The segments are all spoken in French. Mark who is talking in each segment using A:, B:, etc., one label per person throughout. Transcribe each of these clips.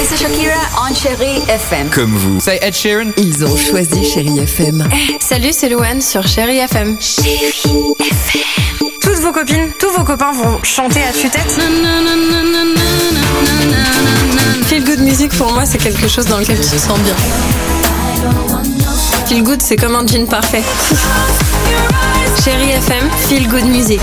A: c'est Shakira on Chérie FM.
B: Comme vous.
C: C'est Ed Sheeran.
D: Ils ont choisi Chérie FM.
E: Salut, c'est Louane sur Chérie FM.
A: Chérie FM.
E: Toutes vos copines, tous vos copains vont chanter à tue-tête. Feel good music pour moi, c'est quelque chose dans lequel tu te sens bien. Feel good, c'est comme un jean parfait. Chérie FM, feel good music.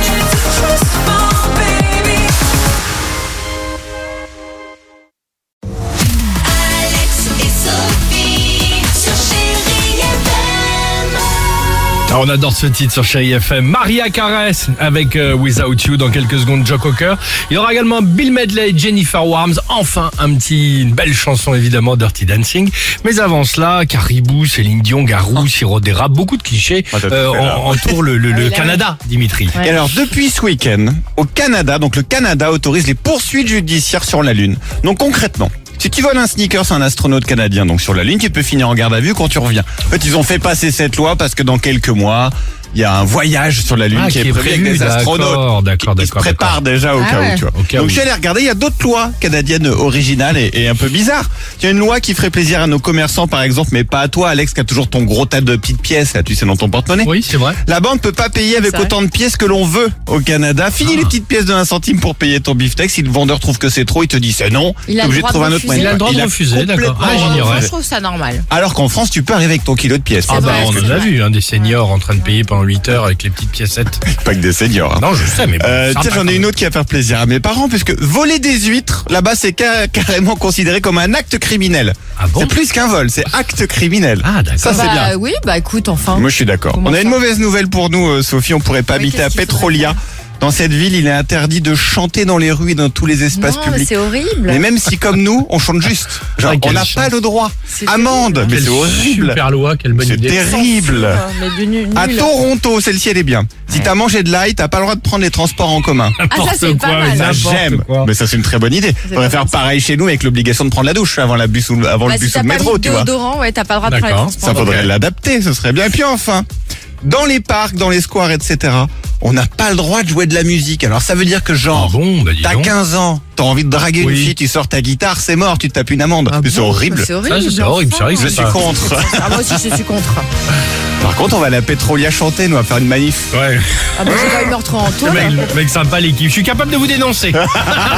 F: Alors on adore ce titre sur Chérie FM. Maria Carey avec Without You dans quelques secondes, Joe Cocker. Il y aura également Bill Medley, Jennifer Warnes. Enfin, une belle chanson évidemment, Dirty Dancing. Mais avant cela, Caribou, Céline Dion, Garou, Sirop d'érable, beaucoup de clichés entourent le Canada, Dimitri.
G: Et alors, depuis ce week-end, au Canada, donc le Canada autorise les poursuites judiciaires sur la Lune. Donc concrètement, si tu voles un sneaker, c'est un astronaute canadien, donc sur la Lune, tu peux finir en garde à vue quand tu reviens. En fait, ils ont fait passer cette loi parce que dans quelques mois, il y a un voyage sur la Lune qui est prévu avec des astronautes.
F: D'accord.
G: Ils se préparent déjà au cas où, tu vois. Donc je suis allé regarder, il y a d'autres lois canadiennes originales et un peu bizarres. Il y a une loi qui ferait plaisir à nos commerçants, par exemple, mais pas à toi, Alex, qui a toujours ton gros tas de petites pièces, là, tu sais, dans ton porte-monnaie.
F: Oui, c'est vrai.
G: La banque peut pas payer avec autant de pièces que l'on veut au Canada. Fini les petites pièces de 1 centime pour payer ton beefsteak. Si le vendeur trouve que c'est trop, il te dit c'est non.
D: Il a
G: T'es obligé de trouver un autre moyen.
F: Il a le droit de refuser, d'accord. Ah, j'ignorais.
D: Je trouve ça normal.
G: Alors qu'en France, tu peux arriver avec ton kilo de pièces.
F: Ah bah, on en a vu, des seniors en train de payer pendant 8 heures avec les petites piécettes.
G: Pas que des seniors. Hein.
F: Non, je sais, mais bon.
G: Tiens, j'en ai une autre qui va faire plaisir à mes parents, puisque voler des huîtres, là-bas, c'est carrément considéré comme un acte criminel.
F: Ah bon?
G: C'est plus qu'un vol, c'est acte criminel.
F: Ah, d'accord.
G: Ça, c'est bien.
D: Oui, écoute, enfin.
G: Moi, je suis d'accord. On a une mauvaise nouvelle pour nous, Sophie. On pourrait pas habiter à Petrolia. Dans cette ville, il est interdit de chanter dans les rues et dans tous les espaces publics.
D: C'est horrible.
G: Mais même si, comme nous, on chante juste. Genre, on n'a pas le droit. Amende. Mais c'est horrible.
F: Super loi, quelle bonne idée.
G: C'est terrible. À Toronto, celle-ci, elle est bien. Si t'as mangé de l'ail, t'as pas le droit de prendre les transports en commun.
D: ça, c'est pas mal.
G: Ça, j'aime. Mais ça, c'est une très bonne idée. On va faire pareil chez nous avec l'obligation de prendre la douche avant le bus ou le métro, tu vois.
D: Déodorant, t'as pas le droit de prendre les transports.
G: Ça faudrait l'adapter, ce serait bien. Et puis enfin, dans les parcs, dans les squares, etc., on n'a pas le droit de jouer de la musique. Alors ça veut dire que genre, t'as 15 ans, t'as envie de draguer une fille, tu sors ta guitare, c'est mort, tu te tapes une amende. C'est horrible.
D: C'est horrible.
F: C'est horrible, c'est vrai que
G: Je suis contre.
D: Moi aussi, je suis contre.
G: Par contre, on va à la Petrolia chanter, nous, on va faire une manif.
F: Ouais.
D: J'ai quand même me retrouver en taule.
F: Mec sympa l'équipe, je suis capable de vous dénoncer.
D: Pas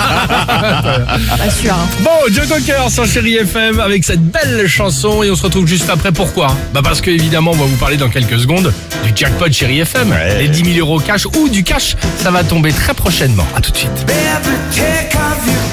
D: sûr.
F: Bon, Joe Cocker sur Chérie FM avec cette belle chanson et on se retrouve juste après. Pourquoi? Parce que évidemment, on va vous parler dans quelques secondes du jackpot Chérie FM.
G: Ouais.
F: Les 10 000 € cash ou du cash, ça va tomber très prochainement. À tout de suite.